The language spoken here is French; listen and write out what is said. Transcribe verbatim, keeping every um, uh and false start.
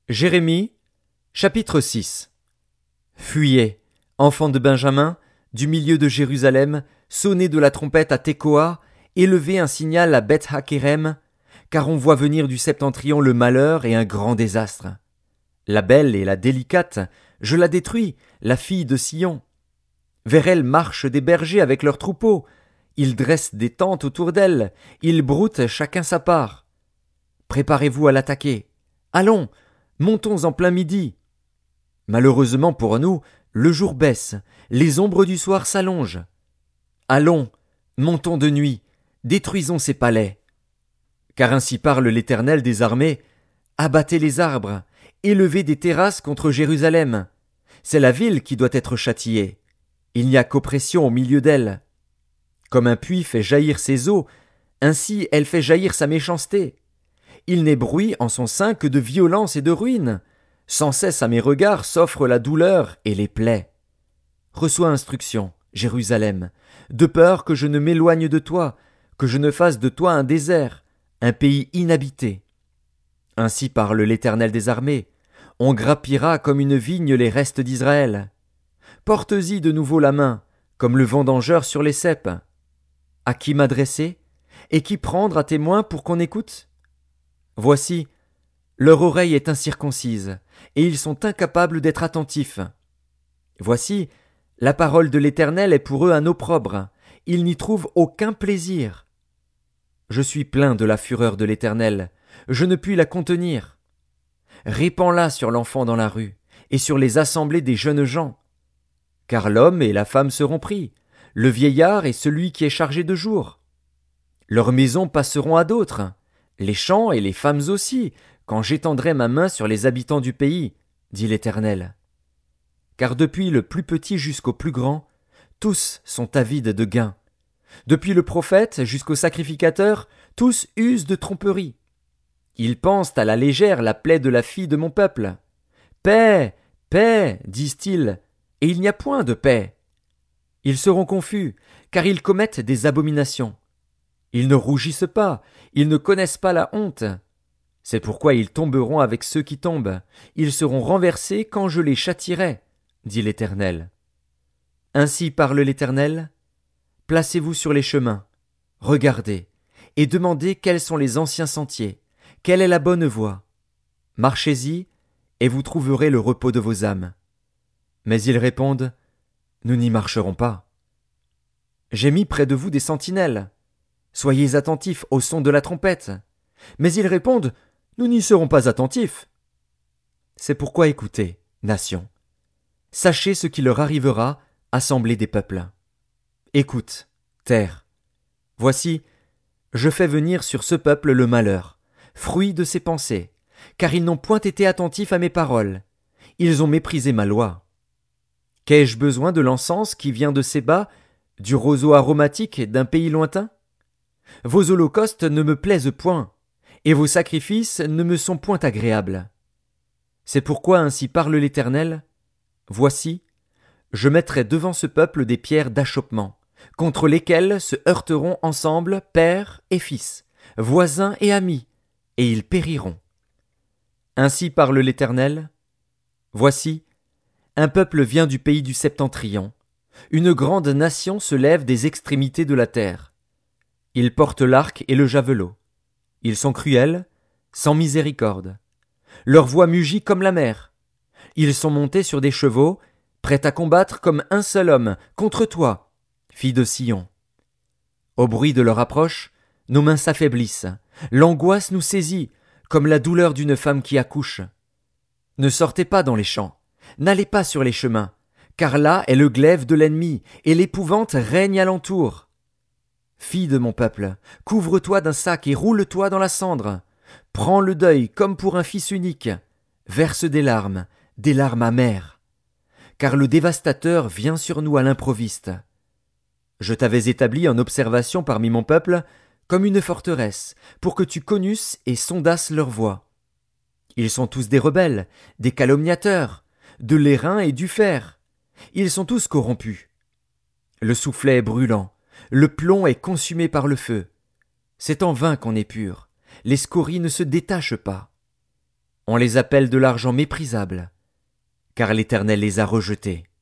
Jérémie, chapitre six. Fuyez, enfants de Benjamin, du milieu de Jérusalem, sonnez de la trompette à Tekoa, élevez un signal à Beth-Hakérem, car on voit venir du septentrion le malheur et un grand désastre. La belle et la délicate, je la détruis, la fille de Sion. Vers elle marchent des bergers avec leurs troupeaux, ils dressent des tentes autour d'elle, ils broutent chacun sa part. Préparez-vous à l'attaquer. Allons, montons en plein midi. Malheureusement pour nous, le jour baisse, les ombres du soir s'allongent. Allons, montons de nuit, détruisons ces palais. Car ainsi parle l'Éternel des armées, abattez les arbres, élevez des terrasses contre Jérusalem. C'est la ville qui doit être châtiée. Il n'y a qu'oppression au milieu d'elle. Comme un puits fait jaillir ses eaux, ainsi elle fait jaillir sa méchanceté. Il n'est bruit en son sein que de violence et de ruine. Sans cesse à mes regards s'offre la douleur et les plaies. Reçois instruction, Jérusalem, de peur que je ne m'éloigne de toi, que je ne fasse de toi un désert, un pays inhabité. Ainsi parle l'Éternel des armées. On grappira comme une vigne les restes d'Israël. Porte-y de nouveau la main, comme le vendangeur sur les ceps. À qui m'adresser, et qui prendre à témoin pour qu'on écoute? Voici, leur oreille est incirconcise, et ils sont incapables d'être attentifs. Voici, la parole de l'Éternel est pour eux un opprobre, ils n'y trouvent aucun plaisir. Je suis plein de la fureur de l'Éternel, je ne puis la contenir. Répands-la sur l'enfant dans la rue, et sur les assemblées des jeunes gens. Car l'homme et la femme seront pris, le vieillard et celui qui est chargé de jour. Leurs maisons passeront à d'autres, les champs et les femmes aussi, quand j'étendrai ma main sur les habitants du pays, dit l'Éternel. Car depuis le plus petit jusqu'au plus grand, tous sont avides de gain. Depuis le prophète jusqu'au sacrificateur, tous usent de tromperie. Ils pensent à la légère la plaie de la fille de mon peuple. Paix, paix, disent-ils, et il n'y a point de paix. Ils seront confus, car ils commettent des abominations. Ils ne rougissent pas, ils ne connaissent pas la honte. C'est pourquoi ils tomberont avec ceux qui tombent, ils seront renversés quand je les châtierai, dit l'Éternel. Ainsi parle l'Éternel, placez-vous sur les chemins, regardez, et demandez quels sont les anciens sentiers, quelle est la bonne voie. Marchez-y, et vous trouverez le repos de vos âmes. Mais ils répondent, nous n'y marcherons pas. J'ai mis près de vous des sentinelles. Soyez attentifs au son de la trompette. Mais ils répondent, nous n'y serons pas attentifs. C'est pourquoi écoutez, nation. Sachez ce qui leur arrivera, assemblée des peuples. Écoute, terre. Voici, je fais venir sur ce peuple le malheur, fruit de ses pensées, car ils n'ont point été attentifs à mes paroles. Ils ont méprisé ma loi. Qu'ai-je besoin de l'encens qui vient de Séba, du roseau aromatique d'un pays lointain? Vos holocaustes ne me plaisent point, et vos sacrifices ne me sont point agréables. C'est pourquoi ainsi parle l'Éternel. Voici, je mettrai devant ce peuple des pierres d'achoppement, contre lesquelles se heurteront ensemble père et fils, voisins et amis, et ils périront. Ainsi parle l'Éternel. Voici, un peuple vient du pays du septentrion, une grande nation se lève des extrémités de la terre. Ils portent l'arc et le javelot. Ils sont cruels, sans miséricorde. Leur voix mugit comme la mer. Ils sont montés sur des chevaux, prêts à combattre comme un seul homme, contre toi, fille de Sion. Au bruit de leur approche, nos mains s'affaiblissent. L'angoisse nous saisit, comme la douleur d'une femme qui accouche. Ne sortez pas dans les champs, n'allez pas sur les chemins, car là est le glaive de l'ennemi, et l'épouvante règne alentour. Fille de mon peuple, couvre-toi d'un sac et roule-toi dans la cendre. Prends le deuil comme pour un fils unique. Verse des larmes, des larmes amères. Car le dévastateur vient sur nous à l'improviste. Je t'avais établi en observation parmi mon peuple, comme une forteresse, pour que tu connusses et sondasses leur voie. Ils sont tous des rebelles, des calomniateurs, de l'airain et du fer. Ils sont tous corrompus. Le soufflet est brûlant. Le plomb est consumé par le feu. C'est en vain qu'on est pur. Les scories ne se détachent pas. On les appelle de l'argent méprisable, car l'Éternel les a rejetés.